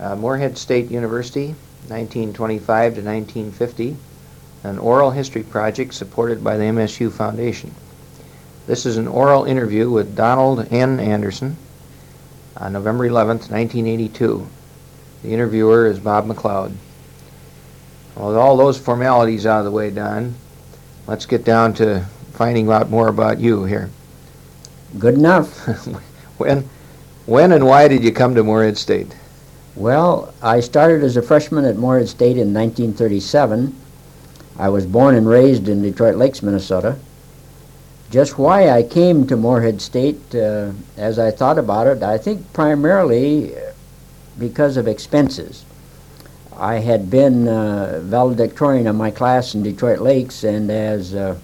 Morehead State University, 1925 to 1950, an oral history project supported by the MSU Foundation. This is an oral interview with Donald N. Anderson on November 11th, 1982. The interviewer is Bob McLeod. Well, with all those formalities out of the way, Don, let's get down to finding out more about you here. Good enough. When and why did you come to Morehead State? Well, I started as a freshman at Morehead State in 1937. I was born and raised in Detroit Lakes, Minnesota. Just why I came to Morehead State, as I thought about it, I think primarily because of expenses. I had been valedictorian of my class in Detroit Lakes, and as a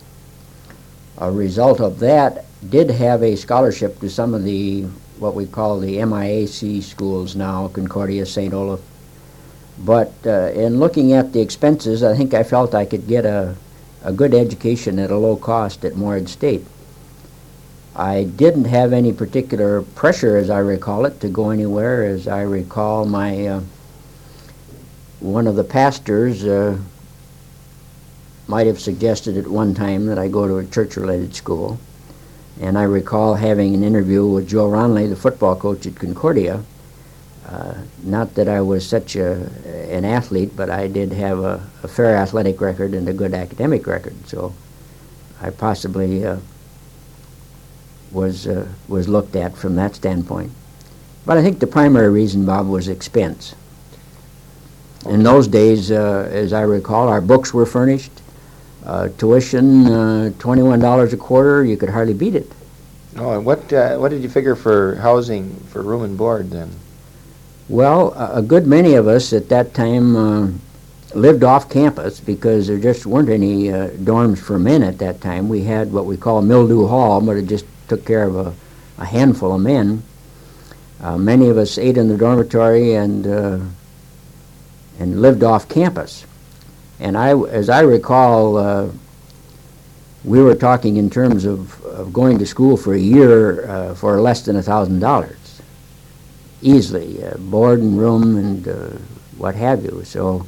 result of that, did have a scholarship to some of the what we call the MIAC schools now, Concordia, St. Olaf. But in looking at the expenses, I think I felt I could get a good education at a low cost at Morehead State. I didn't have any particular pressure, as I recall it, to go anywhere. As I recall, my one of the pastors might have suggested at one time that I go to a church-related school. And I recall having an interview with Joe Ronley, the football coach at Concordia. Not that I was such an athlete, but I did have a fair athletic record and a good academic record. So I possibly was looked at from that standpoint. But I think the primary reason, Bob, was expense. In those days, as I recall, our books were furnished. Tuition, $21 a quarter, you could hardly beat it. Oh, and what did you figure for housing, for room and board then? Well, a good many of us at that time lived off campus because there just weren't any dorms for men at that time. We had what we call Mildew Hall, but it just took care of a handful of men. Many of us ate in the dormitory and lived off campus. And as I recall, we were talking in terms of going to school for a year for less than $1,000, easily, board and room and what have you. So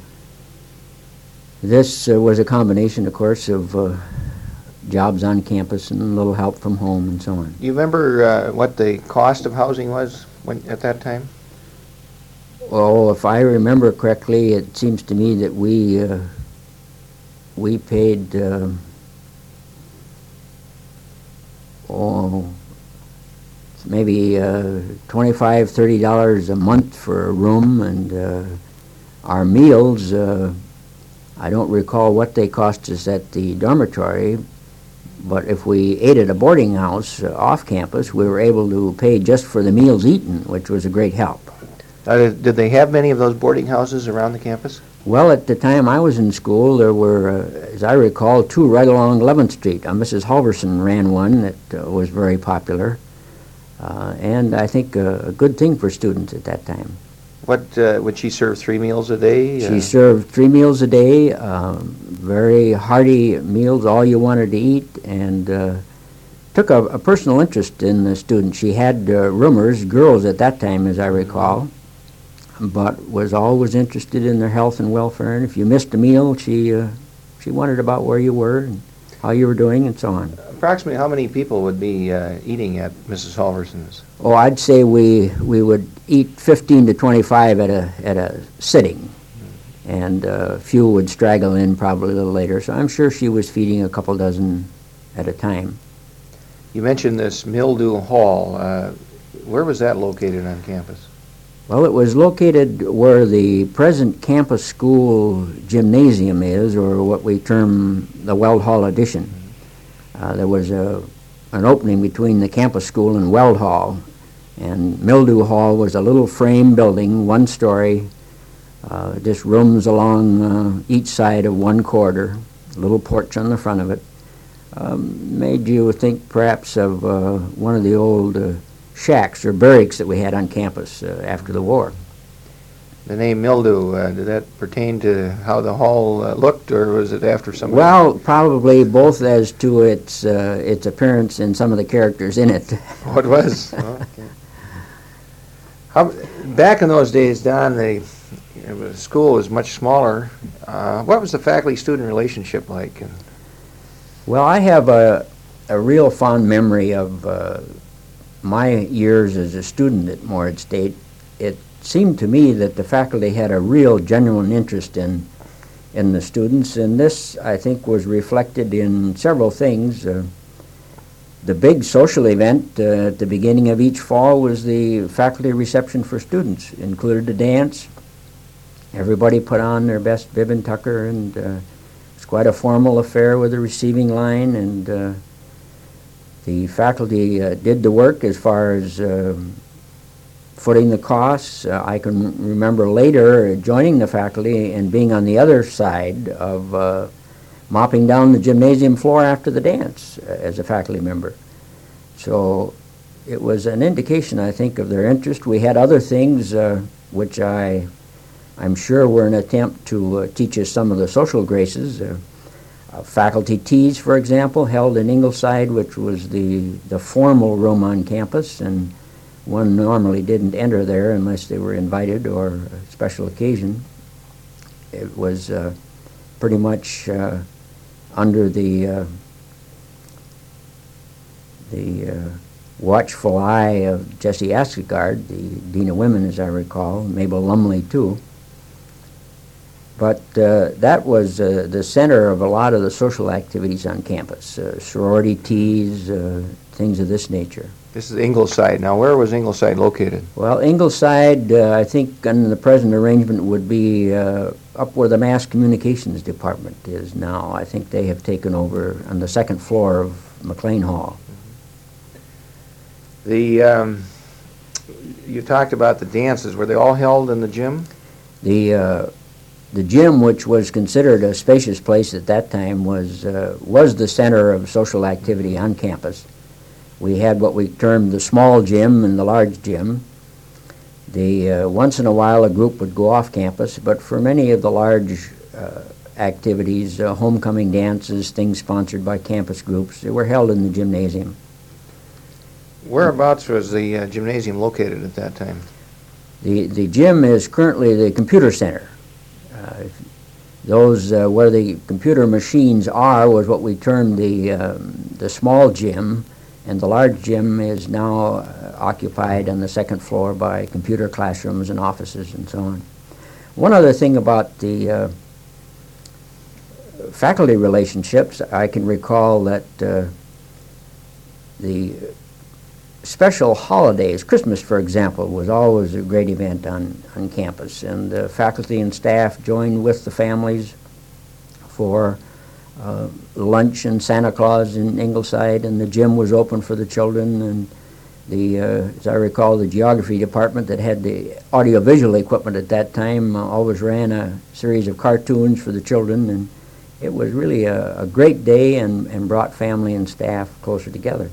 this was a combination, of course, of jobs on campus and a little help from home and so on. Do you remember what the cost of housing was at that time? Oh, if I remember correctly, it seems to me that we paid maybe $25, $30 a month for a room, and our meals, I don't recall what they cost us at the dormitory, but if we ate at a boarding house off campus, we were able to pay just for the meals eaten, which was a great help. Did they have many of those boarding houses around the campus? Well, at the time I was in school, there were, as I recall, two right along 11th Street. Mrs. Halverson ran one that was very popular, and I think a good thing for students at that time. What would she serve, 3 meals a day? She served 3 meals a day, very hearty meals, all you wanted to eat, and took a personal interest in the students. She had roomers, girls at that time, as I recall, but was always interested in their health and welfare. And if you missed a meal, she wondered about where you were and how you were doing and so on. Approximately how many people would be eating at Mrs. Halverson's? Oh, I'd say we would eat 15 to 25 at a sitting, and a few would straggle in probably a little later. So I'm sure she was feeding a couple dozen at a time. You mentioned this Mildew Hall. Where was that located on campus? Well, it was located where the present campus school gymnasium is, or what we term the Weld Hall addition. There was an opening between the campus school and Weld Hall, and Mildew Hall was a little frame building, 1 story, just rooms along each side of 1 corridor, a little porch on the front of it. Made you think perhaps of one of the old shacks or barracks that we had on campus after the war. The name Mildew, did that pertain to how the hall looked, or was it after somebody? Well, probably both as to its appearance and some of the characters in it. Oh, it was? Okay. Back in those days, Don, the school was much smaller. What was the faculty-student relationship like? Well, I have a real fond memory of my years as a student at Morehead State. It seemed to me that the faculty had a real genuine interest in the students, and this, I think, was reflected in several things. The big social event at the beginning of each fall was the faculty reception for students. It included a dance. Everybody put on their best bib and tucker, and it's quite a formal affair with a receiving line, and the faculty did the work as far as footing the costs. I can remember later joining the faculty and being on the other side of mopping down the gymnasium floor after the dance as a faculty member. So it was an indication, I think, of their interest. We had other things which I'm sure were an attempt to teach us some of the social graces. Faculty teas, for example, held in Ingleside, which was the formal room on campus, and one normally didn't enter there unless they were invited or a special occasion. It was pretty much under the watchful eye of Jessie Askegaard, the Dean of Women, as I recall, Mabel Lumley, too. But that was the center of a lot of the social activities on campus, sorority teas, things of this nature. This is Ingleside. Now, where was Ingleside located? Well, Ingleside, I think, under the present arrangement, would be up where the Mass Communications Department is now. I think they have taken over on the second floor of McLean Hall. You talked about the dances. Were they all held in the gym? The gym, which was considered a spacious place at that time, was the center of social activity on campus. We had what we termed the small gym and the large gym. Once in a while a group would go off campus, but for many of the large activities, homecoming dances, things sponsored by campus groups, they were held in the gymnasium. Whereabouts was the gymnasium located at that time? The gym is currently the computer center. Those where the computer machines are was what we termed the small gym, and the large gym is now occupied on the second floor by computer classrooms and offices and so on. One other thing about the faculty relationships, I can recall that the special holidays, Christmas, for example, was always a great event on campus, and the faculty and staff joined with the families for lunch and Santa Claus in Ingleside, and the gym was open for the children, and as I recall, the geography department that had the audiovisual equipment at that time always ran a series of cartoons for the children, and it was really a great day and brought family and staff closer together.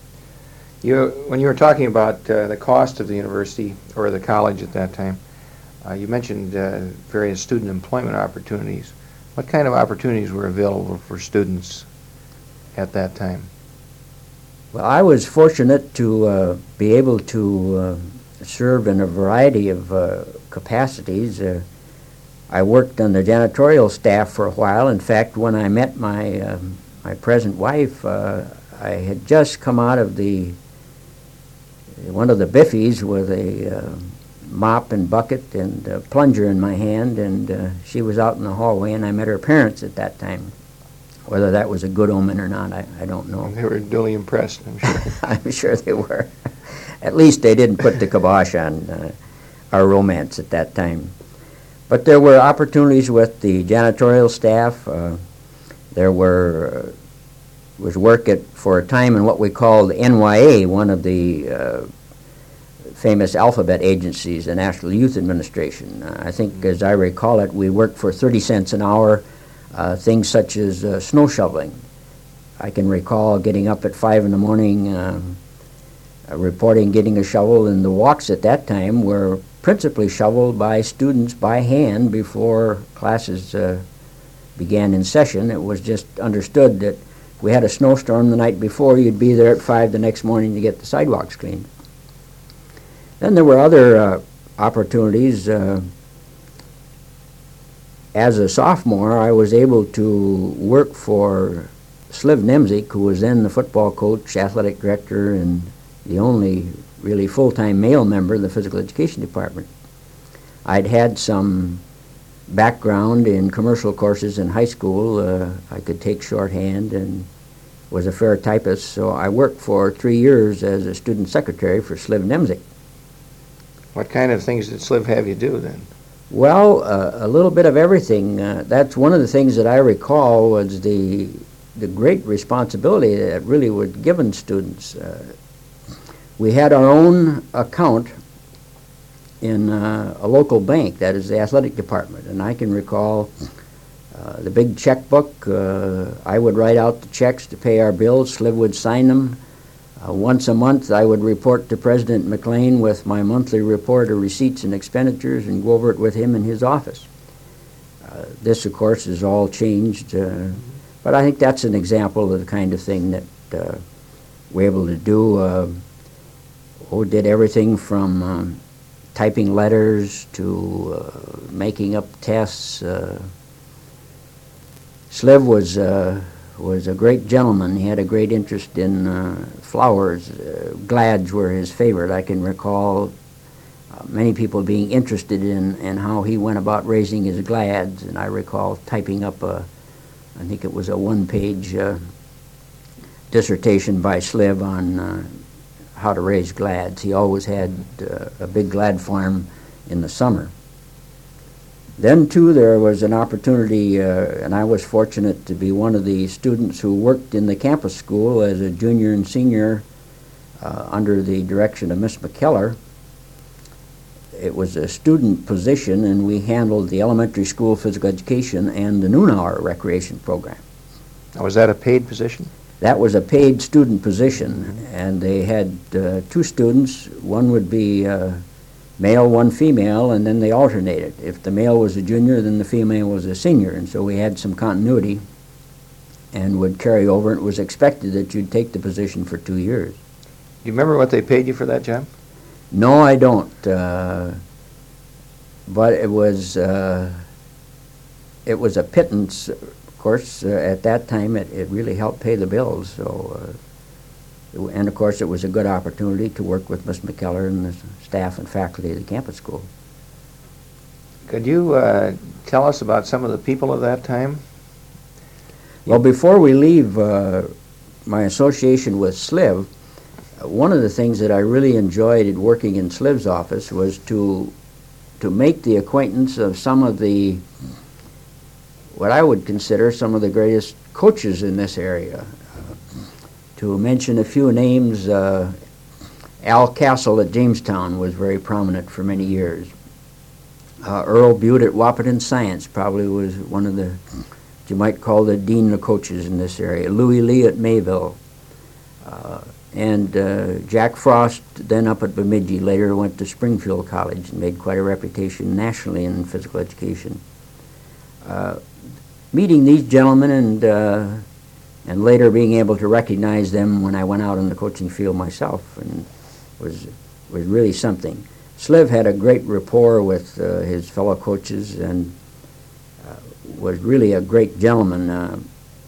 When you were talking about the cost of the university or the college at that time, you mentioned various student employment opportunities. What kind of opportunities were available for students at that time? Well, I was fortunate to be able to serve in a variety of capacities. I worked on the janitorial staff for a while. In fact, when I met my present wife, I had just come out of one of the biffies with a mop and bucket and a plunger in my hand, and she was out in the hallway, and I met her parents at that time. Whether that was a good omen or not, I don't know. They were duly impressed, I'm sure. I'm sure they were. At least they didn't put the kibosh on our romance at that time. But there were opportunities with the janitorial staff. There was work for a time in what we called NYA, one of the famous alphabet agencies, the National Youth Administration. I think, as I recall it, we worked for 30 cents an hour, things such as snow shoveling. I can recall getting up at 5 in the morning, reporting getting a shovel, and the walks at that time were principally shoveled by students by hand before classes began in session. It was just understood that if we had a snowstorm the night before, you'd be there at 5 the next morning to get the sidewalks cleaned. Then there were other opportunities. As a sophomore, I was able to work for Sliv Nemzik, who was then the football coach, athletic director, and the only really full-time male member of the physical education department. I'd had some background in commercial courses in high school. I could take shorthand and was a fair typist, so I worked for 3 years as a student secretary for Sliv Nemzik. What kind of things did Sliv have you do then? Well, a little bit of everything. That's one of the things that I recall was the great responsibility that really was given students. We had our own account in a local bank, that is the athletic department, and I can recall the big checkbook. I would write out the checks to pay our bills. Sliv would sign them. Once a month, I would report to President McLean with my monthly report of receipts and expenditures and go over it with him in his office. This, of course, is all changed, but I think that's an example of the kind of thing that we're able to do. Did everything from typing letters to making up tests. Sliv was a great gentleman. He had a great interest in flowers. Glads were his favorite. I can recall many people being interested in how he went about raising his glads, and I recall typing up I think it was a one-page dissertation by Sliv on how to raise glads. He always had a big glad farm in the summer. Then, too, there was an opportunity, and I was fortunate to be one of the students who worked in the campus school as a junior and senior under the direction of Miss McKellar. It was a student position, and we handled the elementary school physical education and the noon hour recreation program. Now, was that a paid position? That was a paid student position, and they had 2 students. One would be male, one female, and then they alternated. If the male was a junior, then the female was a senior, and so we had some continuity and would carry over. It was expected that you'd take the position for 2 years. Do you remember what they paid you for that job? No, I don't. But it was a pittance. Of course, at that time, it really helped pay the bills. So, and of course, it was a good opportunity to work with Miss McKellar and the staff and faculty of the campus school. Could you tell us about some of the people of that time? Well, before we leave my association with Sliv, one of the things that I really enjoyed working in Sliv's office was to make the acquaintance of some of the, what I would consider some of the greatest coaches in this area. To mention a few names, Al Castle at Jamestown was very prominent for many years. Earl Butte at Wahpeton Science probably was one of the, what you might call the dean of coaches in this area. Louis Lee at Mayville. And Jack Frost, then up at Bemidji, later went to Springfield College and made quite a reputation nationally in physical education. Meeting these gentlemen and later being able to recognize them when I went out in the coaching field myself and was really something. Sliv had a great rapport with his fellow coaches and was really a great gentleman.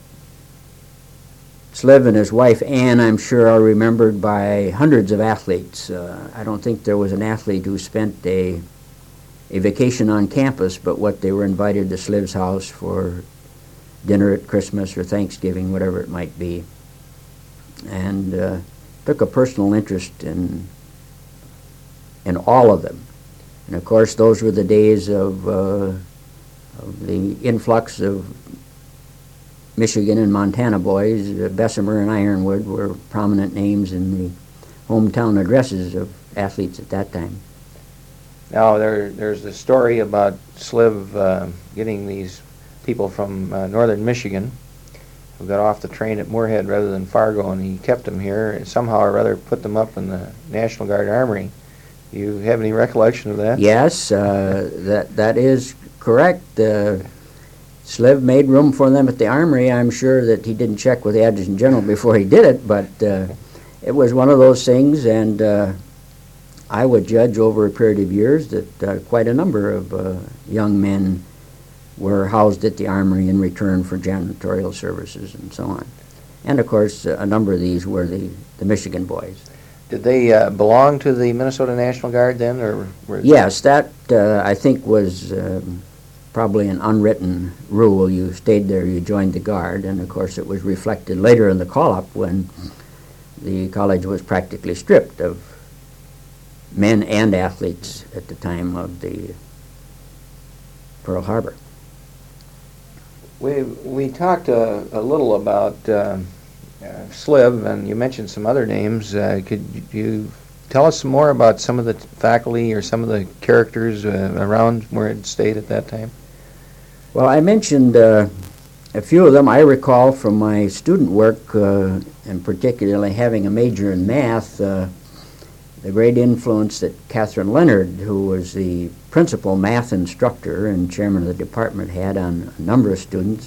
Sliv and his wife Ann, I'm sure, are remembered by hundreds of athletes. I don't think there was an athlete who spent a vacation on campus, but what they were invited to Sliv's house for dinner at Christmas or Thanksgiving, whatever it might be, and took a personal interest in all of them. And of course, those were the days of the influx of Michigan and Montana boys. Bessemer and Ironwood were prominent names in the hometown addresses of athletes at that time. Now, there's a story about Sliv getting these people from northern Michigan who got off the train at Moorhead rather than Fargo, and he kept them here and somehow or other put them up in the National Guard Armory. Do you have any recollection of that? Yes, that is correct. Sliv made room for them at the Armory. I'm sure that he didn't check with the Adjutant General before he did it, but it was one of those things, and I would judge over a period of years that quite a number of young men were housed at the Armory in return for janitorial services and so on. And of course, a number of these were the Michigan boys. Did they belong to the Minnesota National Guard then, or were Yes, that I think was probably an unwritten rule. You stayed there, you joined the Guard, and of course it was reflected later in the call-up when the college was practically stripped of men and athletes at the time of the Pearl Harbor. We talked a little about SLIV, and you mentioned some other names. Could you tell us some more about some of the faculty or some of the characters around where it stayed at that time? Well, I mentioned a few of them I recall from my student work, and particularly having a major in math, the great influence that Catherine Leonard, who was the principal math instructor and chairman of the department, had on a number of students.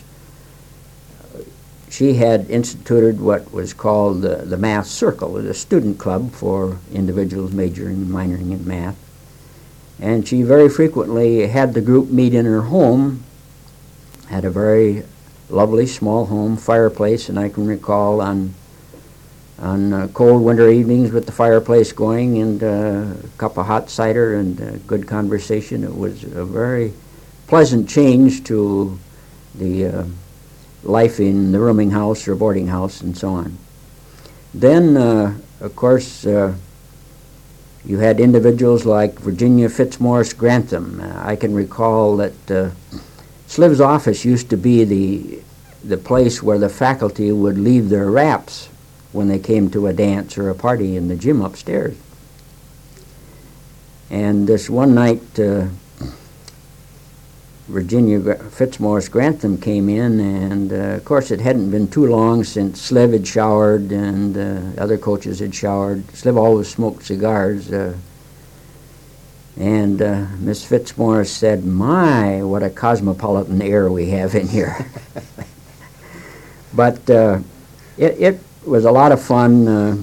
She had instituted what was called the Math Circle, a student club for individuals majoring and minoring in math. And she very frequently had the group meet in her home, had a very lovely small home, fireplace, and I can recall on cold winter evenings with the fireplace going and a cup of hot cider and good conversation. It was a very pleasant change to the life in the rooming house or boarding house and so on. Then, of course, you had individuals like Virginia Fitzmaurice Grantham. I can recall that SLIV's office used to be the place where the faculty would leave their wraps when they came to a dance or a party in the gym upstairs. And this one night, Virginia Fitzmaurice Grantham came in, and of course it hadn't been too long since SLIV had showered and other coaches had showered. SLIV always smoked cigars, and Miss Fitzmaurice said, "My, what a cosmopolitan air we have in here." But it was a lot of fun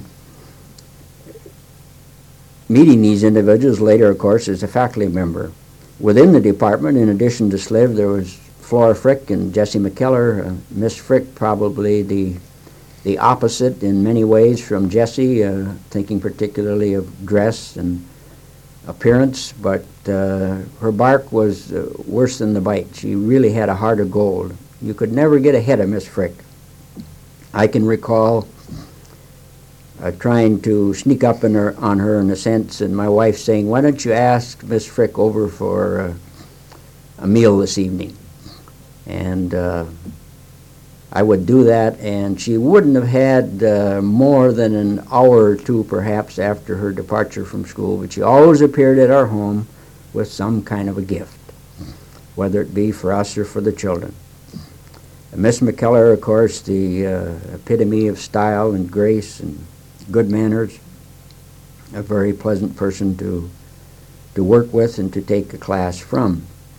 meeting these individuals later, of course, as a faculty member. Within the department, in addition to SLIV, there was Flora Frick and Jessie McKellar. Miss Frick probably the opposite in many ways from Jessie, thinking particularly of dress and appearance, but her bark was worse than the bite. She really had a heart of gold. You could never get ahead of Miss Frick. I can recall trying to sneak up on her in a sense, and my wife saying, "Why don't you ask Miss Frick over for a meal this evening?" And I would do that, and she wouldn't have had more than an hour or two perhaps after her departure from school, but she always appeared at our home with some kind of a gift, whether it be for us or for the children. Miss McKellar, of course, the epitome of style and grace and good manners, a very pleasant person to work with and to take a class from.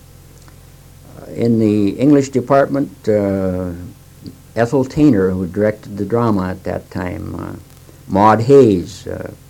In the English department, Ethel Tainer, who directed the drama at that time, Maud Hayes.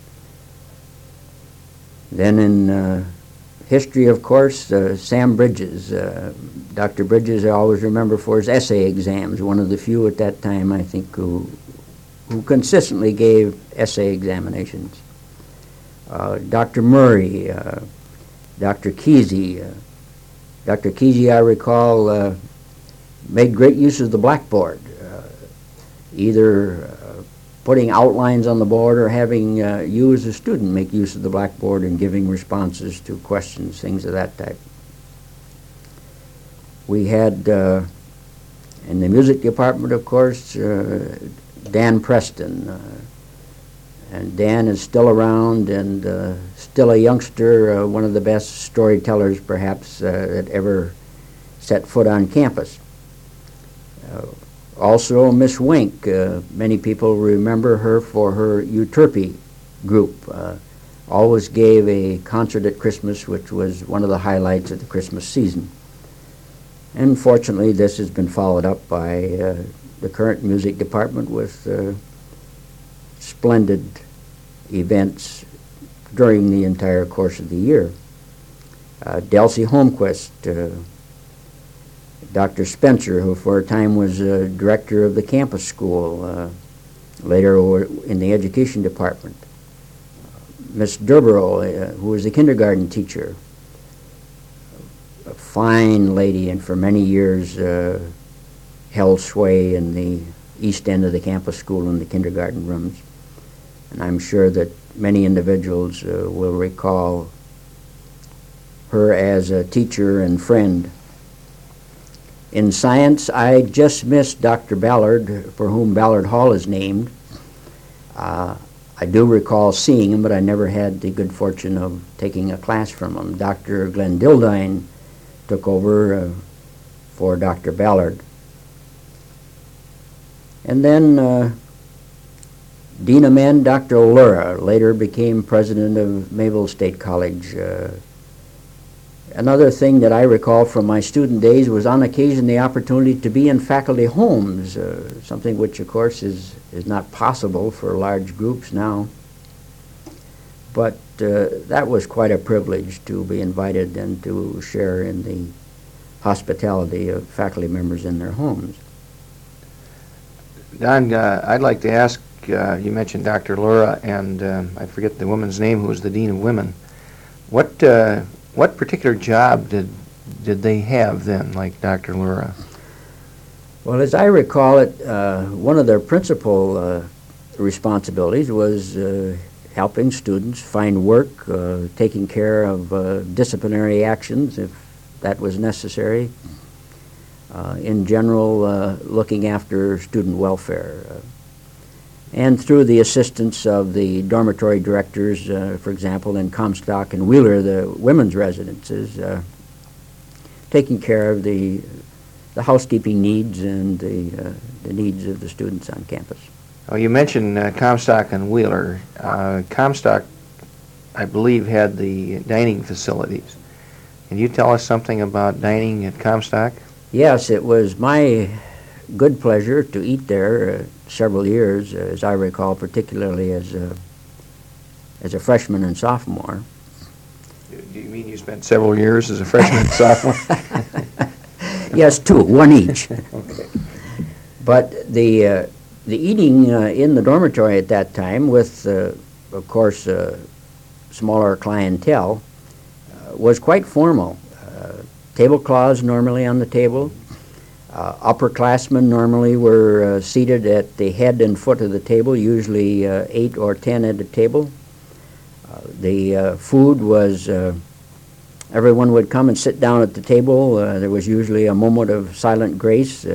Then in history, of course, Sam Bridges. Dr. Bridges I always remember for his essay exams, one of the few at that time, I think, who consistently gave essay examinations. Dr. Murray, Dr. Kesey. Dr. Kesey, I recall, made great use of the blackboard, either putting outlines on the board or having you as a student make use of the blackboard and giving responses to questions, things of that type. We had, in the music department, of course, Dan Preston. And Dan is still around and still a youngster, one of the best storytellers, perhaps, that ever set foot on campus. Also, Miss Wink. Many people remember her for her Euterpe group. Always gave a concert at Christmas, which was one of the highlights of the Christmas season. And fortunately, this has been followed up by the current music department with splendid events during the entire course of the year. Delcy Holmquist, Dr. Spencer, who for a time was director of the campus school, later in the education department. Miss Durborough, who was the kindergarten teacher, a fine lady, and for many years held sway in the east end of the campus school in the kindergarten rooms. And I'm sure that many individuals will recall her as a teacher and friend. In science, I just missed Dr. Ballard, for whom Ballard Hall is named. I do recall seeing him, but I never had the good fortune of taking a class from him. Dr. Glenn Dildine took over for Dr. Ballard. And then Dean of Men, Dr. O'Lura, later became president of Mayville State College. Another thing that I recall from my student days was on occasion the opportunity to be in faculty homes, something which of course is not possible for large groups now. But that was quite a privilege to be invited and to share in the hospitality of faculty members in their homes. Don, I'd like to ask, you mentioned Dr. Lura, and I forget the woman's name who was the Dean of Women. What particular job did they have then, like Dr. Lura? Well, as I recall it, one of their principal responsibilities was helping students find work, taking care of disciplinary actions if that was necessary, in general looking after student welfare. And through the assistance of the dormitory directors, for example, in Comstock and Wheeler, the women's residences, taking care of the housekeeping needs and the needs of the students on campus. Oh, you mentioned Comstock and Wheeler. Comstock, I believe, had the dining facilities. Can you tell us something about dining at Comstock? Yes, it was my good pleasure to eat there several years, as I recall, particularly as a freshman and sophomore. Do you mean you spent several years as a freshman and sophomore? Yes, two, one each. Okay. But the eating in the dormitory at that time, with of course smaller clientele, was quite formal. Tablecloths normally on the table. Upperclassmen normally were seated at the head and foot of the table, usually 8 or 10 at a table. The food was, everyone would come and sit down at the table. There was usually a moment of silent grace.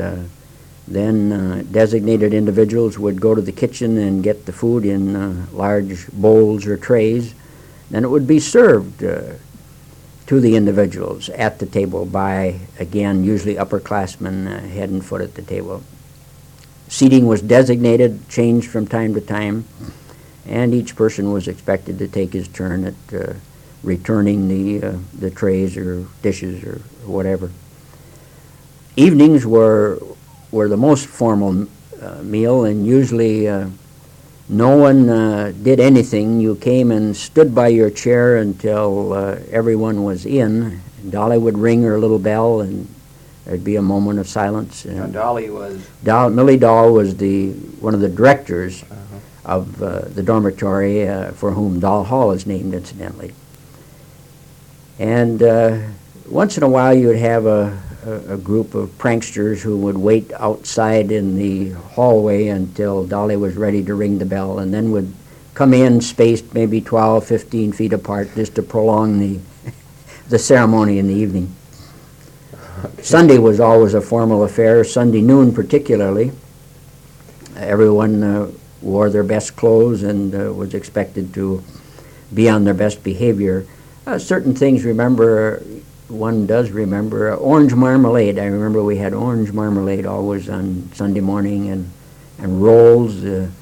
Then designated individuals would go to the kitchen and get the food in large bowls or trays. Then it would be served to the individuals at the table by, again, usually upperclassmen, head and foot at the table. Seating was designated, changed from time to time, and each person was expected to take his turn at returning the trays or dishes or whatever. Evenings were the most formal meal, and usually no one did anything. You came and stood by your chair until everyone was in. Dolly would ring her little bell, and there'd be a moment of silence. Now, Dolly was? Millie Dahl was one of the directors of the dormitory, for whom Dahl Hall is named, incidentally. And once in a while, you would have a group of pranksters who would wait outside in the hallway until Dolly was ready to ring the bell, and then would come in spaced maybe 12, 15 feet apart just to prolong the ceremony in the evening. Okay. Sunday was always a formal affair, Sunday noon particularly. Everyone wore their best clothes and was expected to be on their best behavior. Certain things one does remember. Orange marmalade. I remember we had orange marmalade always on Sunday morning, and rolls.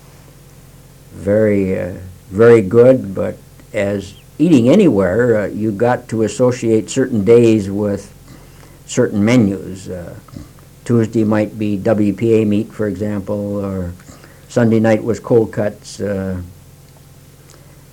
Very good, but as eating anywhere, you got to associate certain days with certain menus. Tuesday might be WPA meat, for example, or Sunday night was cold cuts.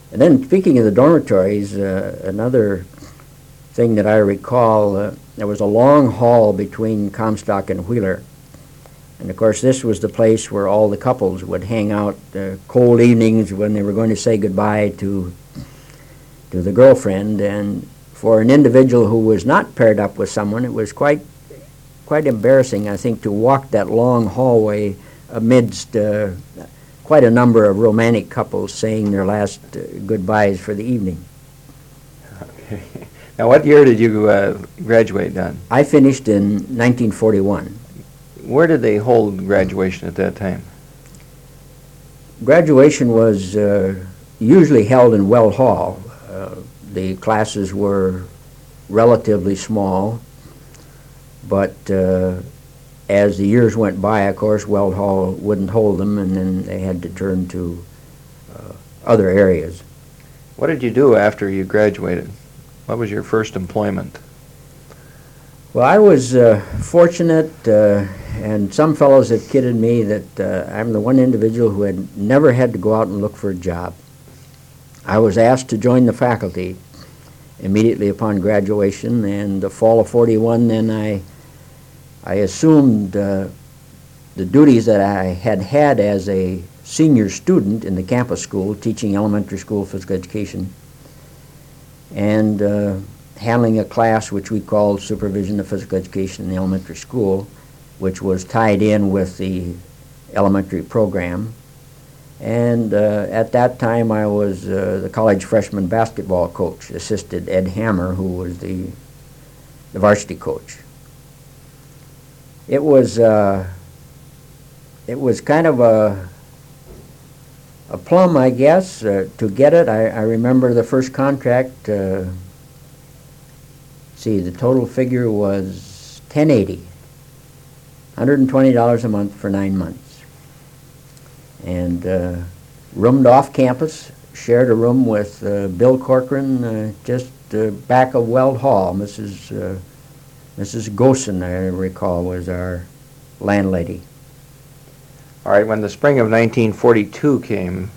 And then speaking of the dormitories, another thing that I recall, there was a long hall between Comstock and Wheeler. And of course, this was the place where all the couples would hang out cold evenings when they were going to say goodbye to the girlfriend. And for an individual who was not paired up with someone, it was quite embarrassing, I think, to walk that long hallway amidst quite a number of romantic couples saying their last goodbyes for the evening. Okay. Now, what year did you graduate, Don? I finished in 1941. Where did they hold graduation at that time? Graduation was usually held in Weld Hall. The classes were relatively small, but as the years went by, of course, Weld Hall wouldn't hold them, and then they had to turn to other areas. What did you do after you graduated? What was your first employment? Well, I was fortunate, and some fellows have kidded me that I'm the one individual who had never had to go out and look for a job. I was asked to join the faculty immediately upon graduation, and the fall of '41, then I assumed the duties that I had as a senior student in the campus school, teaching elementary school physical education, and handling a class which we called Supervision of Physical Education in the elementary school, which was tied in with the elementary program. And at that time, I was the college freshman basketball coach, assisted Ed Hammer, who was the varsity coach. It was kind of a plum, I guess, to get it. I remember the first contract. The total figure was $10.80, $120 a month for 9 months, and roomed off campus. Shared a room with Bill Corcoran, just back of Weld Hall. Mrs. Gosen, I recall, was our landlady. All right, when the spring of 1942 came,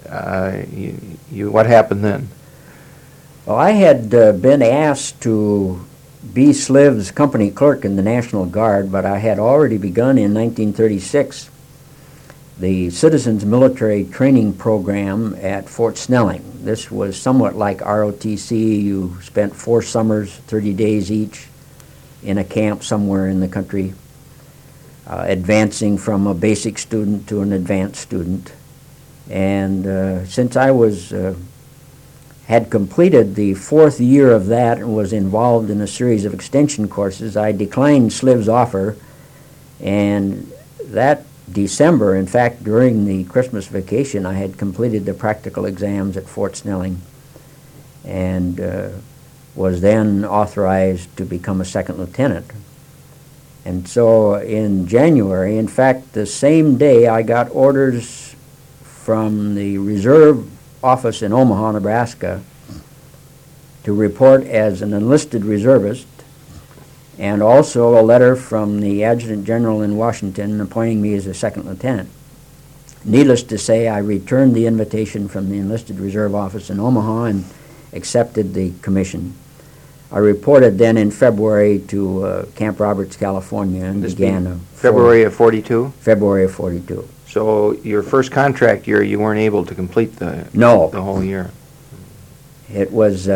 what happened then? Well, I had been asked to be Sliv's company clerk in the National Guard, but I had already begun in 1936 the Citizens Military Training Program at Fort Snelling. This was somewhat like ROTC. You spent 4 summers, 30 days each, in a camp somewhere in the country, advancing from a basic student to an advanced student. And since I had completed the 4th year of that and was involved in a series of extension courses, I declined Sliv's offer, and that December, in fact, during the Christmas vacation, I had completed the practical exams at Fort Snelling and was then authorized to become a second lieutenant. And so in January, in fact, the same day, I got orders from the Reserve Office in Omaha, Nebraska, to report as an enlisted reservist, and also a letter from the Adjutant General in Washington appointing me as a second lieutenant. Needless to say, I returned the invitation from the Enlisted Reserve Office in Omaha and accepted the commission. I reported then in February to Camp Roberts, California, and began February of '42? February of '42. So your first contract year, you weren't able to complete the whole year. It was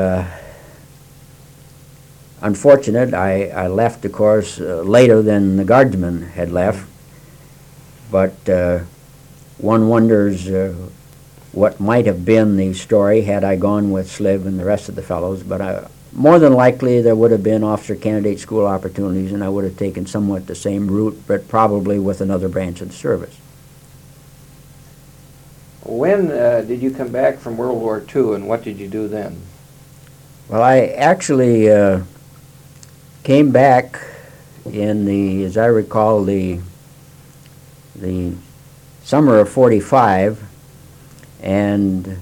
unfortunate. I left, of course, later than the guardsmen had left, but one wonders what might have been the story had I gone with Sliv and the rest of the fellows, but more than likely there would have been officer candidate school opportunities, and I would have taken somewhat the same route, but probably with another branch of the service. When did you come back from World War II, and what did you do then? Well, I actually came back in the, as I recall, the summer of '45, and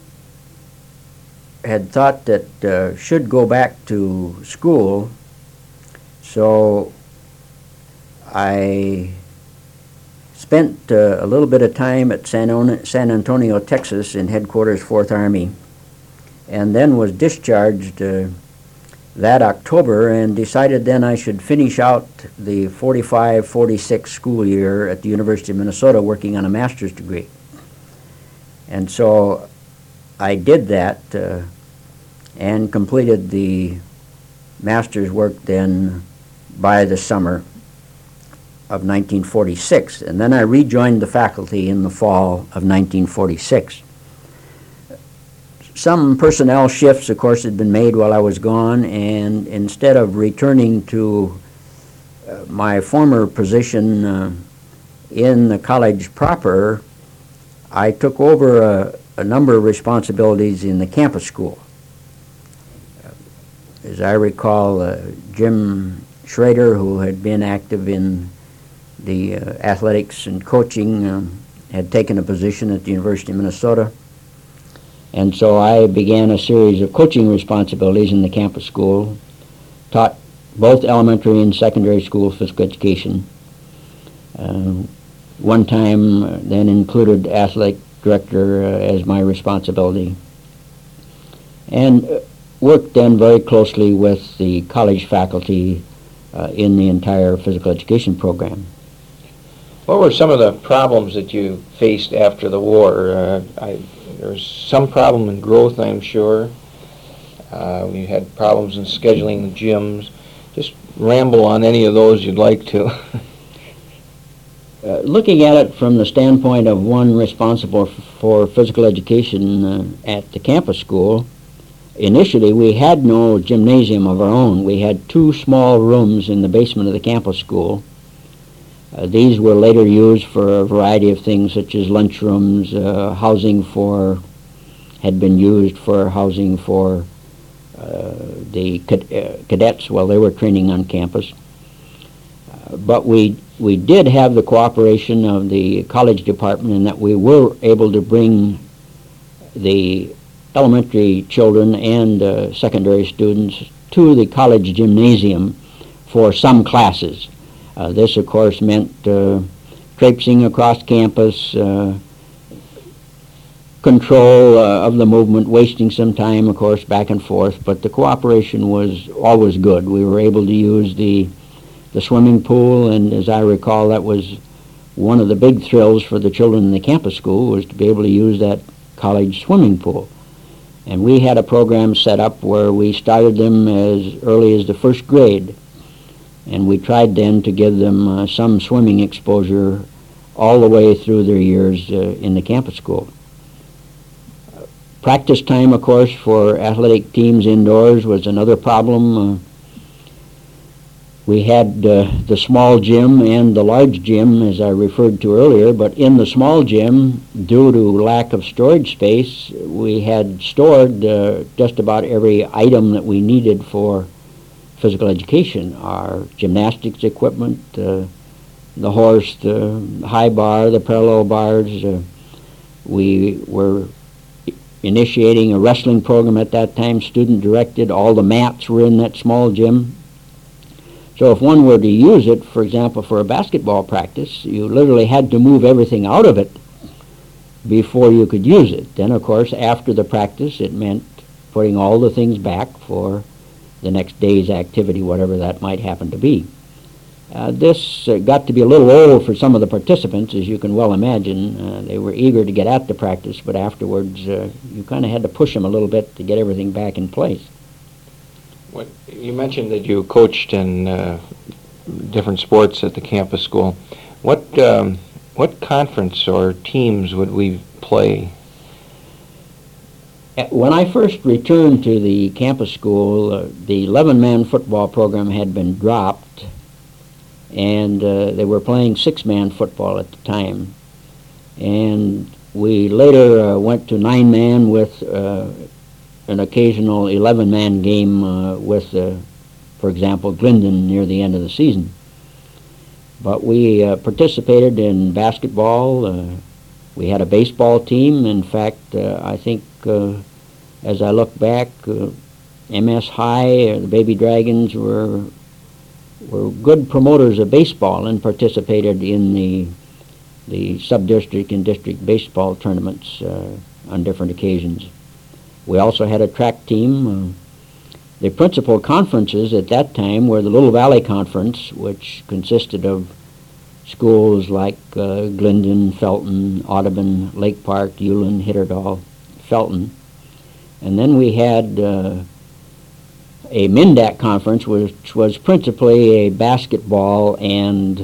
had thought that should go back to school, so I spent a little bit of time at San Antonio, Texas in headquarters 4th Army, and then was discharged that October and decided then I should finish out the 45-46 school year at the University of Minnesota working on a master's degree. And so I did that and completed the master's work then by the summer of 1946. And then I rejoined the faculty in the fall of 1946. Some personnel shifts, of course, had been made while I was gone, and instead of returning to my former position in the college proper, I took over a number of responsibilities in the campus school. As I recall, Jim Schrader, who had been active in the athletics and coaching, had taken a position at the University of Minnesota. And so I began a series of coaching responsibilities in the campus school, taught both elementary and secondary school physical education. One time then included athletic director as my responsibility, and worked then very closely with the college faculty in the entire physical education program. What were some of the problems that you faced after the war? There was some problem in growth, I'm sure. You had problems in scheduling the gyms. Just ramble on any of those you'd like to. Looking at it from the standpoint of one responsible for physical education at the campus school, initially we had no gymnasium of our own. We had 2 small rooms in the basement of the campus school. These were later used for a variety of things, such as lunchrooms, had been used for housing for the cadets while they were training on campus. But we did have the cooperation of the college department in that we were able to bring the elementary children and secondary students to the college gymnasium for some classes. This, of course, meant traipsing across campus, control of the movement, wasting some time, of course, back and forth, but the cooperation was always good. We were able to use the swimming pool, and as I recall, that was one of the big thrills for the children in the campus school, was to be able to use that college swimming pool. And we had a program set up where we started them as early as the 1st grade, and we tried then to give them some swimming exposure all the way through their years in the campus school. Practice time, of course, for athletic teams indoors was another problem. We had the small gym and the large gym, as I referred to earlier, but in the small gym, due to lack of storage space, we had stored just about every item that we needed for physical education: our gymnastics equipment, the horse, the high bar, the parallel bars. We were initiating a wrestling program at that time, student-directed. All the mats were in that small gym. So if one were to use it, for example, for a basketball practice, you literally had to move everything out of it before you could use it. Then, of course, after the practice, it meant putting all the things back for the next day's activity, whatever that might happen to be. This got to be a little old for some of the participants, as you can well imagine. They were eager to get at the practice, but afterwards you kind of had to push them a little bit to get everything back in place. You mentioned that you coached in different sports at the campus school. What conference or teams would we play? When I first returned to the campus school, the 11-man football program had been dropped, and they were playing 6-man football at the time. And we later went to 9-man with an occasional 11-man game with, for example, Glendon near the end of the season. But we participated in basketball. We had a baseball team. In fact, I think as I look back, MS High, the Baby Dragons were good promoters of baseball and participated in the the sub-district and district baseball tournaments on different occasions. We also had a track team. The principal conferences at that time were the Little Valley Conference, which consisted of schools like Glendon, Felton, Audubon, Lake Park, Ulen, Hitterdal, Felton. And then we had a MINDAC conference, which was principally a basketball and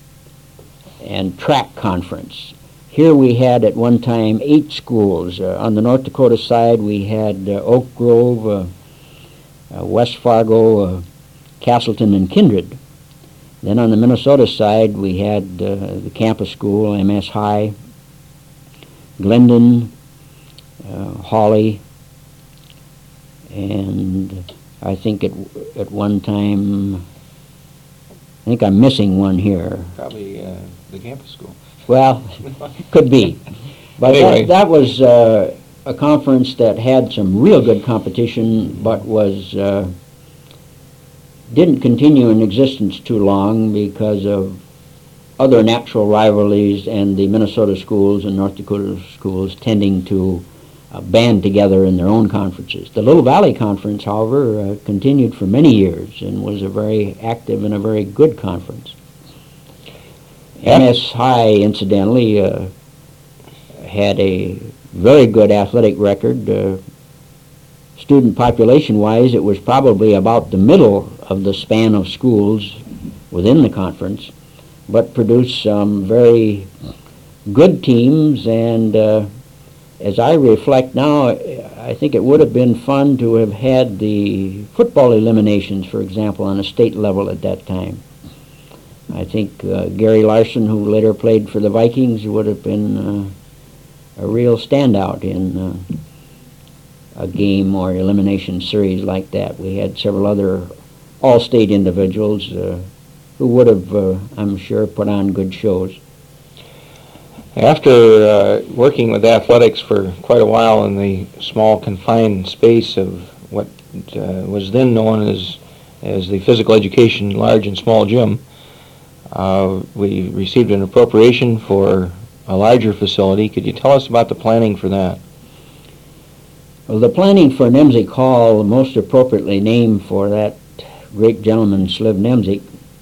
track conference. Here we had at one time 8 schools. On the North Dakota side we had Oak Grove, West Fargo, Castleton, and Kindred. Then on the Minnesota side we had the campus school, MS High, Glendon, Hawley, and I think at one time, I think I'm missing one here. Probably the campus school. Well, could be. But anyway. that was a conference that had some real good competition, but didn't continue in existence too long because of other natural rivalries and the Minnesota schools and North Dakota schools tending to band together in their own conferences. The Little Valley Conference, however, continued for many years and was a very active and a very good conference. MS High, incidentally, had a very good athletic record. Student population-wise, it was probably about the middle of the span of schools within the conference, but produced some very good teams, and as I reflect now, I think it would have been fun to have had the football eliminations, for example, on a state level at that time. I think Gary Larson, who later played for the Vikings, would have been a real standout in a game or elimination series like that. We had several other all-state individuals who would have, I'm sure, put on good shows. After working with athletics for quite a while in the small confined space of what was then known as the physical education large and small gym, we received an appropriation for a larger facility. Could you tell us about the planning for that? Well, the planning for Nemzik Hall, most appropriately named for that great gentleman, Sliv Nemzik,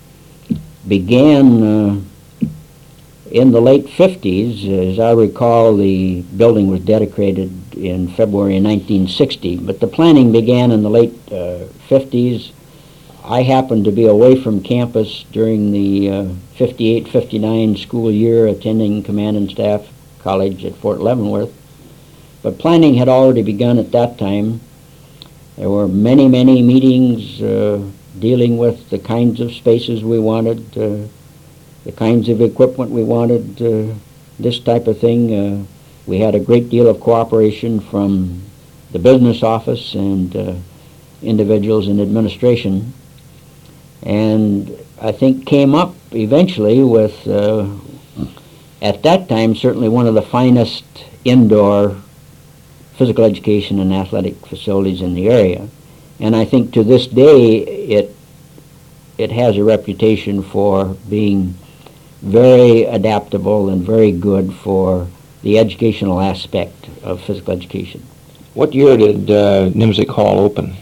began in the late 50s. As I recall, the building was dedicated in February 1960, but the planning began in the late 50s. I happened to be away from campus during the 58-59 school year, attending Command and Staff College at Fort Leavenworth. But planning had already begun at that time. There were many, many meetings dealing with the kinds of spaces we wanted, the kinds of equipment we wanted, this type of thing. We had a great deal of cooperation from the business office and individuals in administration. And I think came up eventually with, at that time, certainly one of the finest indoor physical education and athletic facilities in the area. And I think to this day it has a reputation for being very adaptable and very good for the educational aspect of physical education. What year did Nemzik Hall open?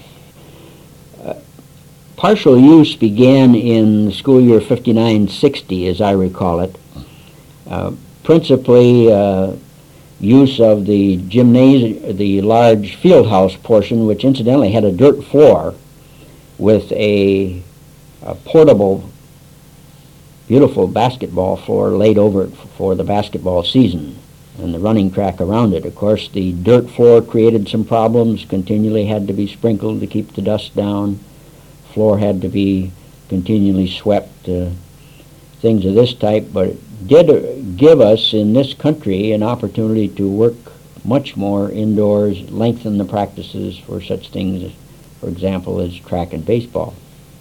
Partial use began in the school year 59-60, as I recall it. Principally use of the gymnasium, the large field house portion, which incidentally had a dirt floor with a portable, beautiful basketball floor laid over it for the basketball season, and the running track around it. Of course, the dirt floor created some problems, continually had to be sprinkled to keep the dust down. Floor had to be continually swept, things of this type, but it did give us in this country an opportunity to work much more indoors, lengthen the practices for such things, for example, as track and baseball.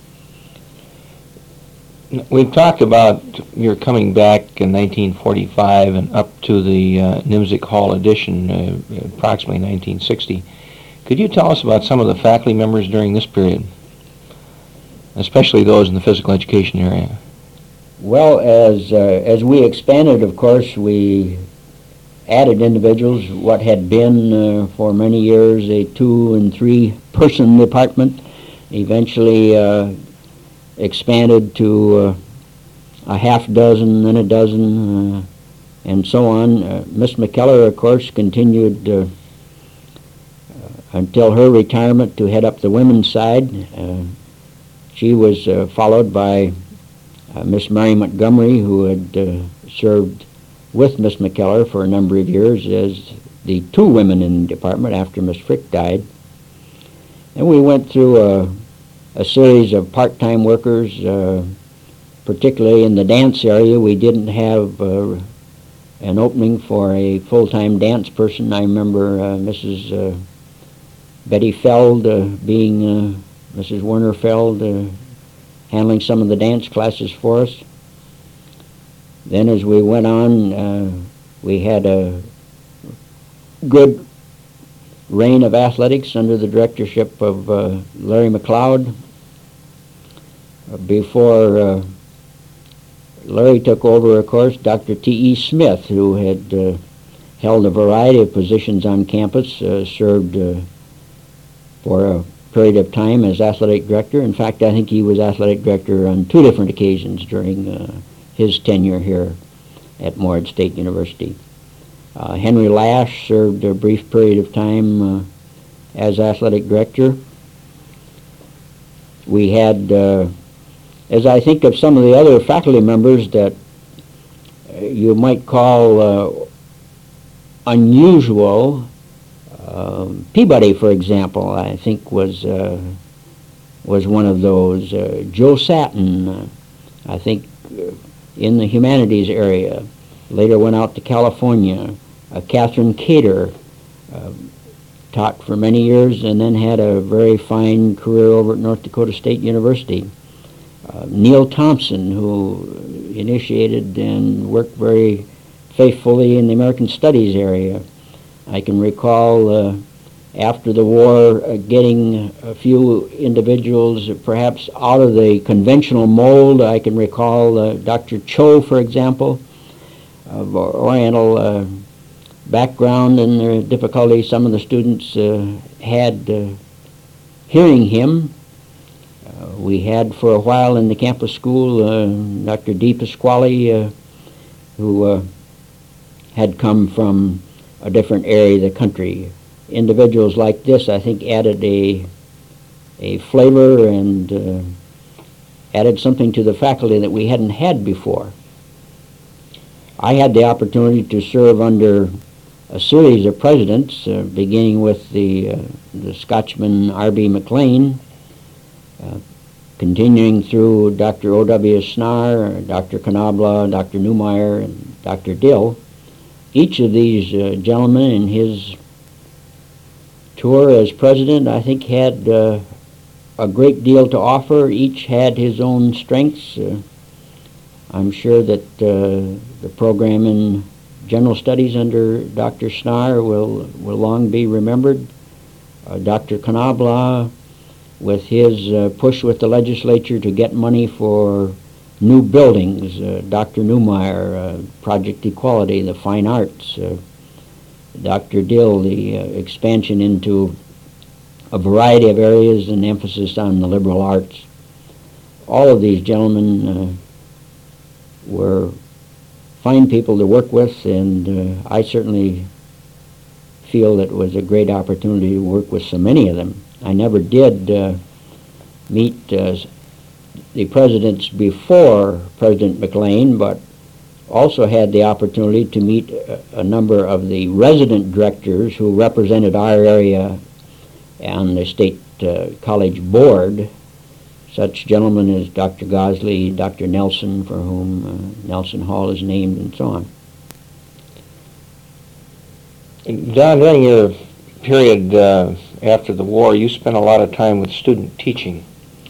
We've talked about your coming back in 1945 and up to the Nemzik Hall edition, approximately 1960. Could you tell us about some of the faculty members during this period, especially those in the physical education area? Well, as we expanded, of course, we added individuals. What had been for many years a 2 and 3 person department eventually expanded to a half dozen, then a dozen, and so on. Miss McKellar, of course, continued until her retirement to head up the women's side. She was followed by Miss Mary Montgomery, who had served with Miss McKellar for a number of years as the 2 women in the department after Miss Frick died. And we went through a series of part-time workers, particularly in the dance area. We didn't have an opening for a full-time dance person. I remember Mrs. Betty Feld being Mrs. Werner Feld handling some of the dance classes for us. Then as we went on, we had a good reign of athletics under the directorship of Larry McLeod. Before Larry took over, of course, Dr. T.E. Smith, who had held a variety of positions on campus, served for a period of time as athletic director. In fact, I think he was athletic director on 2 different occasions during his tenure here at Morehead State University. Henry Lash served a brief period of time as athletic director. We had, as I think of some of the other faculty members that you might call unusual, Peabody, for example, I think was one of those. Joe Satin, I think, in the humanities area, later went out to California. Catherine Cater taught for many years and then had a very fine career over at North Dakota State University. Neil Thompson, who initiated and worked very faithfully in the American Studies area. I can recall after the war getting a few individuals perhaps out of the conventional mold. I can recall Dr. Cho, for example, of Oriental background and the difficulty some of the students had hearing him. We had for a while in the campus school Dr. D. Pasquale, who had come from a different area of the country. Individuals like this, I think, added a flavor and added something to the faculty that we hadn't had before. I had the opportunity to serve under a series of presidents, beginning with the Scotchman R.B. McLean, continuing through Dr. O.W. Snar, Dr. Knobla, Dr. Newmeyer, and Dr. Dill. Each of these gentlemen in his tour as president, I think, had a great deal to offer. Each had his own strengths. I'm sure that the program in general studies under Dr. Snar will long be remembered. Dr. Knobla, with his push with the legislature to get money for new buildings, Dr. Newmeyer, Project Equality, the fine arts, Dr. Dill, the expansion into a variety of areas and emphasis on the liberal arts. All of these gentlemen were fine people to work with, and I certainly feel that it was a great opportunity to work with so many of them. I never did meet the presidents before President McLean, but also had the opportunity to meet a number of the resident directors who represented our area on the state college board, such gentlemen as Dr. Gosley, Dr. Nelson, for whom Nelson Hall is named, and so on. Don, during your period after the war, you spent a lot of time with student teaching.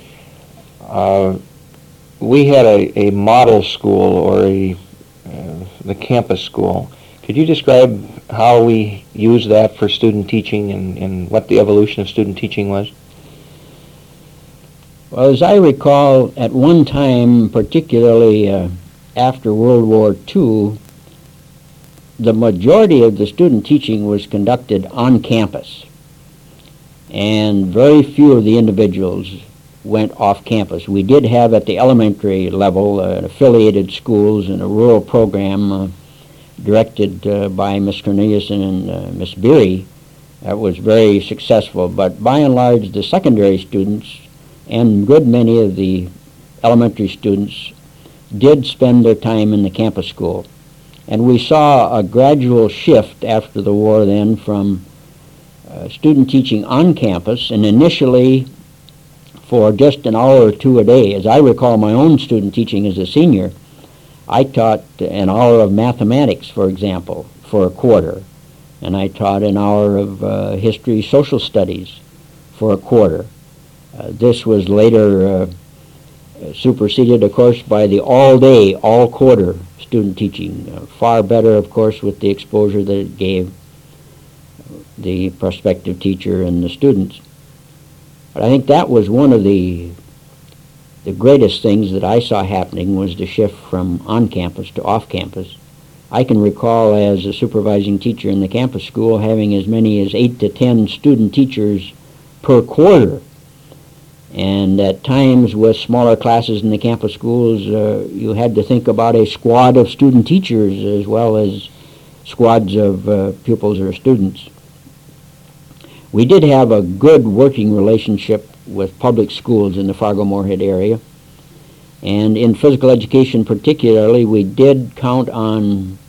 We had a model school, or the campus school. Could you describe how we used that for student teaching and what the evolution of student teaching was? Well, as I recall, at one time, particularly after World War II, the majority of the student teaching was conducted on campus, and very few of the individuals went off campus. We did have at the elementary level affiliated schools and a rural program directed by Miss Corneliuson and Miss Beery that was very successful, but by and large the secondary students and good many of the elementary students did spend their time in the campus school. And we saw a gradual shift after the war then from student teaching on campus, and initially for just an hour or two a day. As I recall my own student teaching as a senior, I taught an hour of mathematics, for example, for a quarter, and I taught an hour of history, social studies for a quarter. This was later superseded, of course, by the all-day, all-quarter student teaching. Far better, of course, with the exposure that it gave the prospective teacher and the students. But I think that was one of the greatest things that I saw happening, was the shift from on-campus to off-campus. I can recall as a supervising teacher in the campus school having as many as 8 to 10 student teachers per quarter. And at times with smaller classes in the campus schools, you had to think about a squad of student teachers as well as squads of pupils or students. We did have a good working relationship with public schools in the Fargo-Moorhead area. And in physical education particularly, we did count on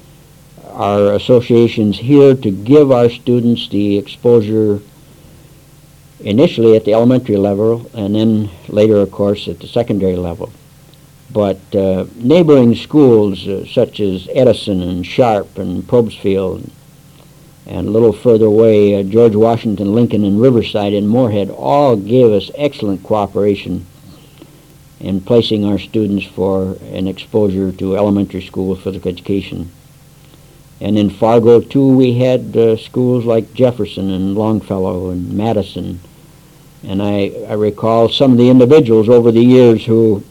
our associations here to give our students the exposure initially at the elementary level and then later, of course, at the secondary level. But neighboring schools such as Edison and Sharp and Probstfield and a little further away, George Washington, Lincoln, and Riverside and Moorhead all gave us excellent cooperation in placing our students for an exposure to elementary school physical education. And in Fargo, too, we had schools like Jefferson and Longfellow and Madison. And I recall some of the individuals over the years who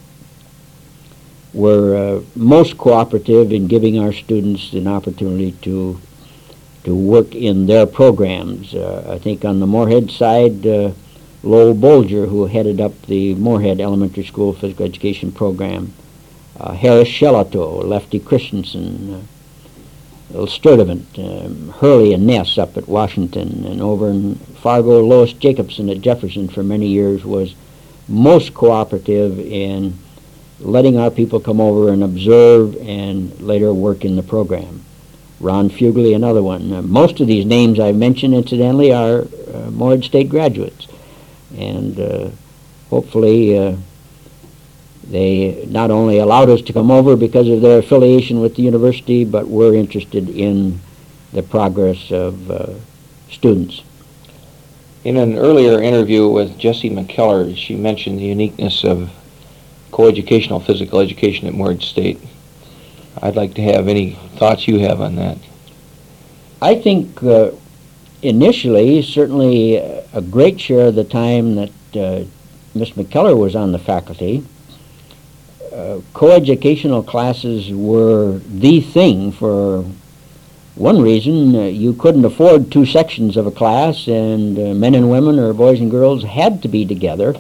were most cooperative in giving our students an opportunity to work in their programs. I think on the Moorhead side, Lowell Bolger, who headed up the Moorhead Elementary School Physical Education Program, Harris Shelato, Lefty Christensen, Sturdivant, Hurley and Ness up at Washington, and over in Fargo, Lois Jacobson at Jefferson for many years was most cooperative in letting our people come over and observe and later work in the program. Ron Fugly, another one. Most of these names I've mentioned, incidentally, are Moorhead State graduates. And hopefully they not only allowed us to come over because of their affiliation with the university, but were interested in the progress of students. In an earlier interview with Jessie McKellar, she mentioned the uniqueness of coeducational physical education at Moorhead State. I'd like to have any thoughts you have on that. I think initially, certainly a great share of the time that Ms. McKellar was on the faculty, coeducational classes were the thing. For one reason, you couldn't afford 2 sections of a class, and men and women or boys and girls had to be together.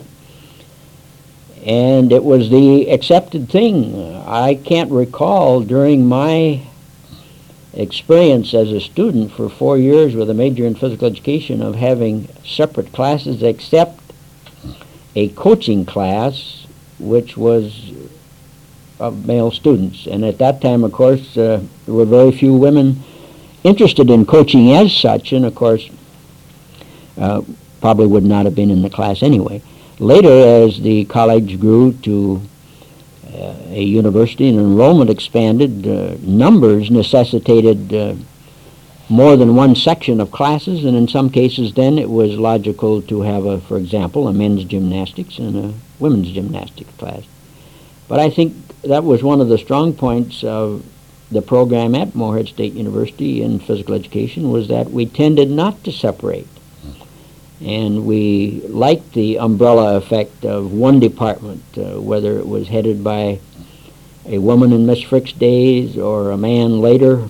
And it was the accepted thing. I can't recall during my experience as a student for 4 years with a major in physical education of having separate classes except a coaching class which was of male students. And at that time, of course, there were very few women interested in coaching as such, and of course probably would not have been in the class anyway. Later, as the college grew to a university and enrollment expanded, numbers necessitated more than one section of classes, and in some cases then it was logical to have, for example, a men's gymnastics and a women's gymnastics class. But I think that was one of the strong points of the program at Moorhead State University in physical education, was that we tended not to separate. And we liked the umbrella effect of one department, whether it was headed by a woman in Miss Frick's days or a man later,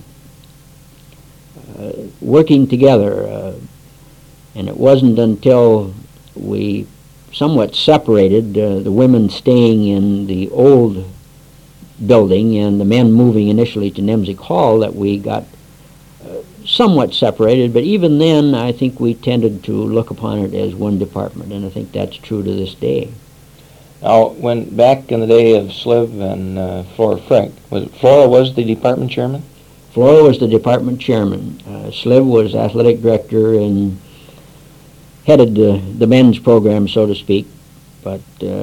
working together. And it wasn't until we somewhat separated, the women staying in the old building and the men moving initially to Nemzik Hall, that we got somewhat separated. But even then, I think we tended to look upon it as one department, and I think that's true to this day. Now, when back in the day of Sliv and Flora Frick, Flora was the department chairman? Flora was the department chairman. Sliv was athletic director and headed the men's program, so to speak. But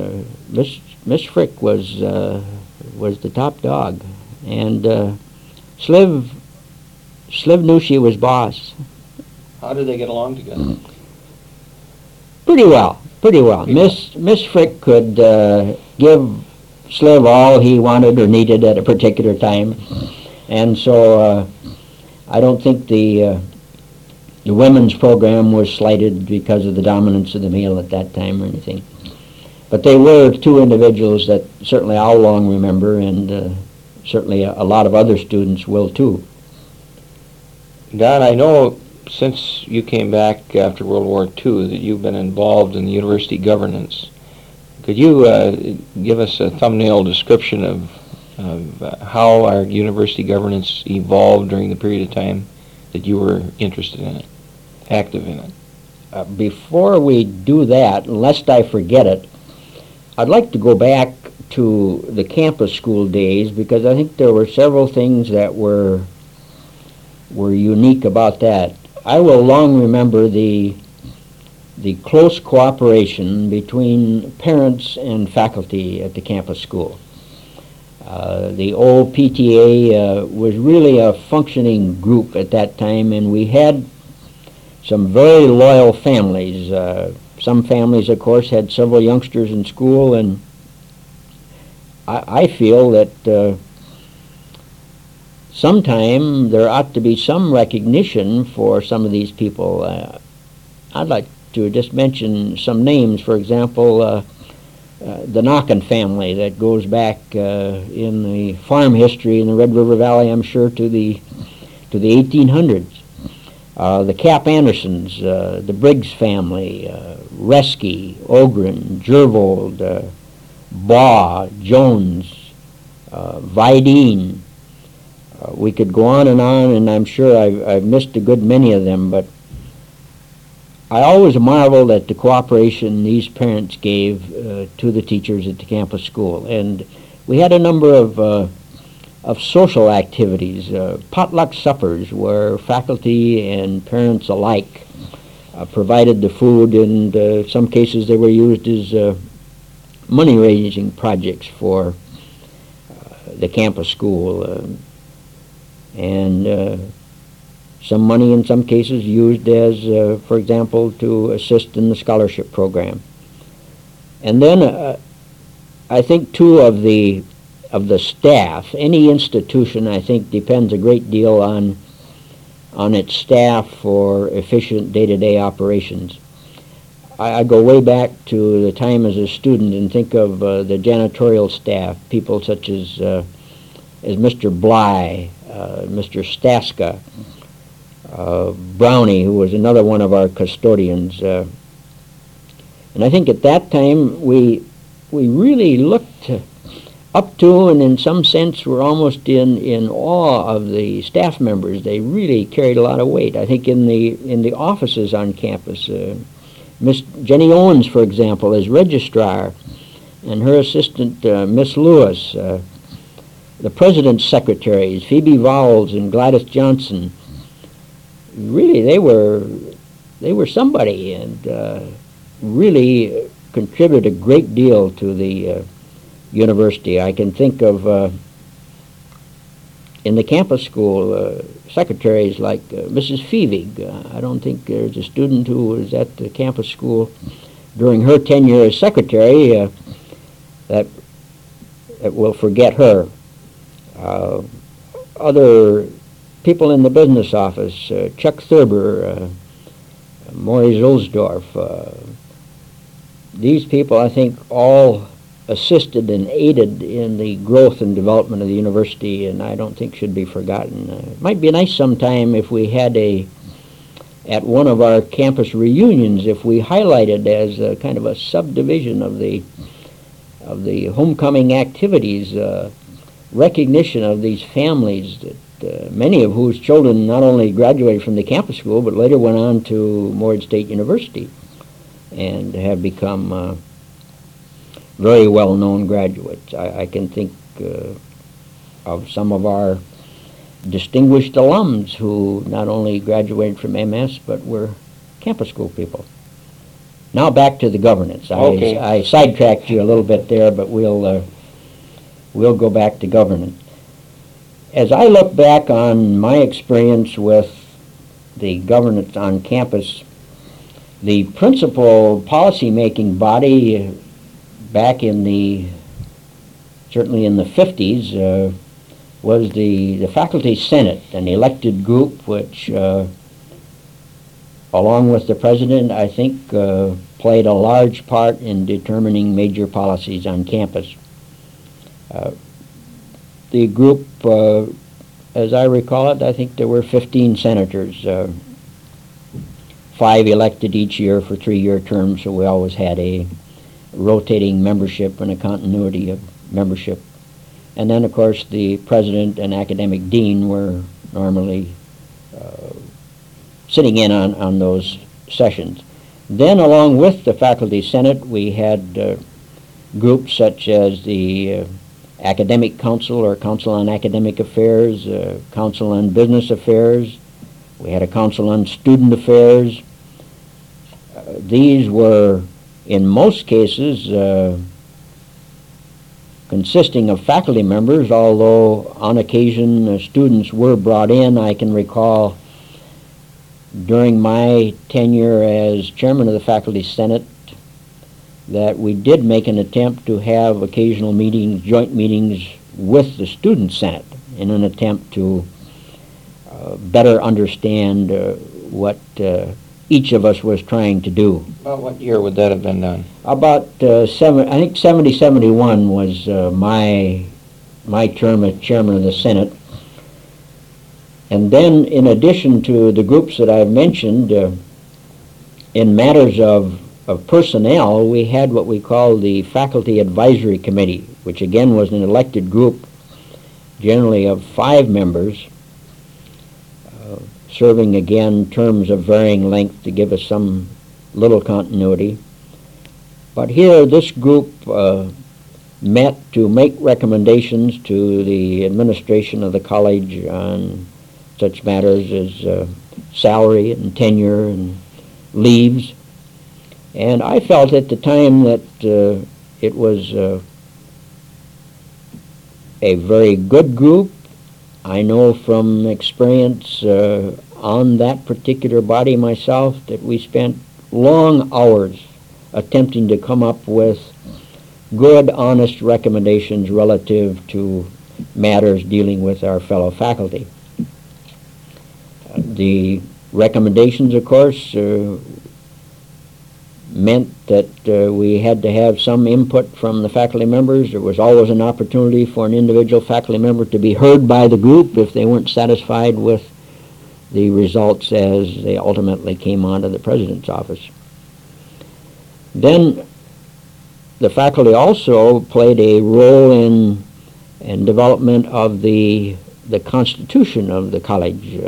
Miss Frick was the top dog, and Sliv knew she was boss. How did they get along together? Pretty well. Miss Frick could give Sliv all he wanted or needed at a particular time, and so I don't think the women's program was slighted because of the dominance of the male at that time or anything. But they were two individuals that certainly I'll long remember, and certainly a lot of other students will too. Don, I know since you came back after World War II that you've been involved in the university governance. Could you give us a thumbnail description of how our university governance evolved during the period of time that you were interested in it, active in it? Before we do that, lest I forget it, I'd like to go back to the campus school days, because I think there were several things that were unique about that. I will long remember the close cooperation between parents and faculty at the campus school. The old PTA was really a functioning group at that time, and we had some very loyal families. Some families, of course, had several youngsters in school, and I feel that sometime there ought to be some recognition for some of these people. I'd like to just mention some names. For example, the Knockin family, that goes back in the farm history in the Red River Valley, I'm sure, to the 1800s. The Cap Andersons, the Briggs family, Reski, Ogren, Jervold, Baugh, Jones, Vidine. We could go on, and I'm sure I've missed a good many of them, but I always marveled at the cooperation these parents gave to the teachers at the campus school. And we had a number of social activities, potluck suppers, where faculty and parents alike provided the food, and in some cases they were used as money-raising projects for the campus school. And some money in some cases used as, for example, to assist in the scholarship program. And then I think too of the staff. Any institution, I think, depends a great deal on its staff for efficient day-to-day operations. I go way back to the time as a student and think of the janitorial staff, people such as Mr. Bly, Mr. Staska, Brownie, who was another one of our custodians. And I think at that time we really looked up to, and in some sense were almost in awe of the staff members. They really carried a lot of weight. I think in the offices on campus, Miss Jenny Owens, for example, as registrar, and her assistant, Miss Lewis, the president's secretaries, Phoebe Vowles and Gladys Johnson. Really, they were somebody, and really contributed a great deal to the university. I can think of in the campus school secretaries like Mrs. Fievig. I don't think there's a student who was at the campus school during her tenure as secretary that will forget her. Other people in the business office, Chuck Thurber, Maurice Ulsdorf. These people, I think, all assisted and aided in the growth and development of the university, and I don't think should be forgotten. It might be nice sometime if we had at one of our campus reunions, if we highlighted as a kind of a subdivision of the homecoming activities, recognition of these families, that many of whose children not only graduated from the campus school, but later went on to Morehead State University and have become very well-known graduates. I can think of some of our distinguished alums who not only graduated from MS, but were campus school people. Now back to the governance. Okay. I sidetracked you a little bit there, but we'll go back to governance. As I look back on my experience with the governance on campus, the principal policy-making body back certainly in the 50s, was the Faculty Senate, an elected group which, along with the president, I think played a large part in determining major policies on campus. The group, as I recall it, I think there were 15 senators, 5 elected each year for 3-year terms, so we always had a rotating membership and a continuity of membership. And then, of course, the president and academic dean were normally sitting in on those sessions. Then, along with the Faculty Senate, we had groups such as the Academic Council or Council on Academic Affairs, Council on Business Affairs. We had a Council on Student Affairs. These were, in most cases, consisting of faculty members, although on occasion students were brought in. I can recall during my tenure as chairman of the Faculty Senate that we did make an attempt to have occasional meetings, joint meetings with the Student Senate in an attempt to better understand what each of us was trying to do. About what year would that have been done? About I think 70, 71 was my term as chairman of the Senate. And then, in addition to the groups that I've mentioned, in matters of personnel, we had what we call the Faculty Advisory Committee, which again was an elected group, generally of 5 members, serving again terms of varying length to give us some little continuity. But here, this group met to make recommendations to the administration of the college on such matters as salary and tenure and leaves. And I felt at the time that it was a very good group. I know from experience on that particular body myself that we spent long hours attempting to come up with good, honest recommendations relative to matters dealing with our fellow faculty. The recommendations, of course, meant that we had to have some input from the faculty members. There was always an opportunity for an individual faculty member to be heard by the group if they weren't satisfied with the results as they ultimately came onto the president's office. Then the faculty also played a role in development of the constitution of the college.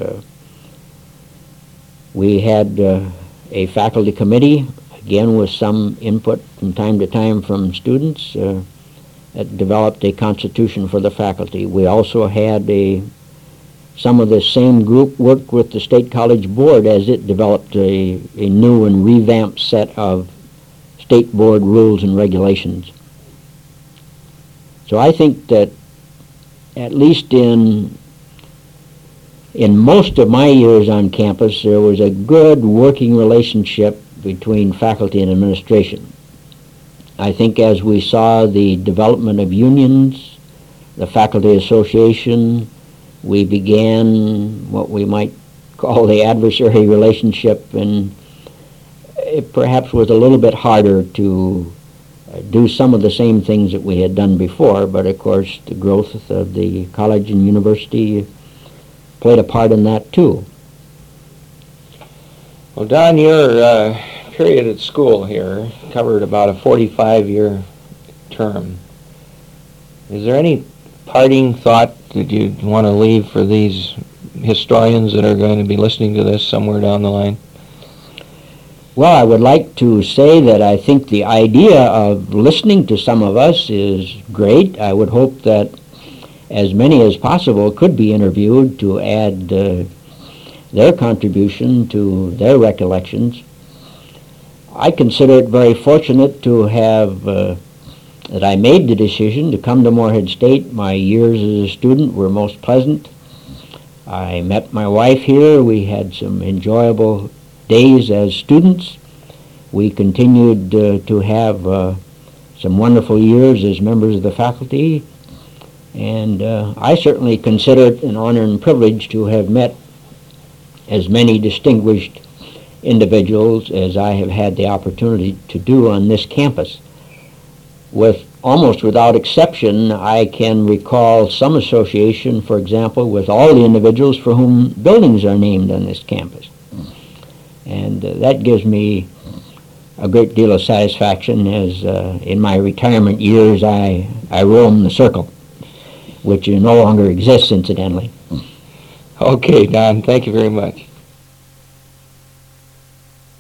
We had a faculty committee, again with some input from time to time from students, that developed a constitution for the faculty. We also had some of the same group work with the State College Board as it developed a new and revamped set of State Board rules and regulations. So I think that at least in most of my years on campus, there was a good working relationship between faculty and administration. I think as we saw the development of unions, the faculty association, we began what we might call the adversary relationship, and it perhaps was a little bit harder to do some of the same things that we had done before, but of course the growth of the college and university played a part in that too. Well, Don, your period at school here covered about a 45-year term. Is there any parting thought that you'd want to leave for these historians that are going to be listening to this somewhere down the line? Well, I would like to say that I think the idea of listening to some of us is great. I would hope that as many as possible could be interviewed to add their contribution to their recollections. I consider it very fortunate to have, that I made the decision to come to Morehead State. My years as a student were most pleasant. I met my wife here. We had some enjoyable days as students. We continued to have some wonderful years as members of the faculty, and I certainly consider it an honor and privilege to have met as many distinguished individuals as I have had the opportunity to do on this campus. With almost without exception, I can recall some association, for example, with all the individuals for whom buildings are named on this campus. And that gives me a great deal of satisfaction as in my retirement years I roam the circle, which no longer exists, incidentally. Okay, Don, thank you very much.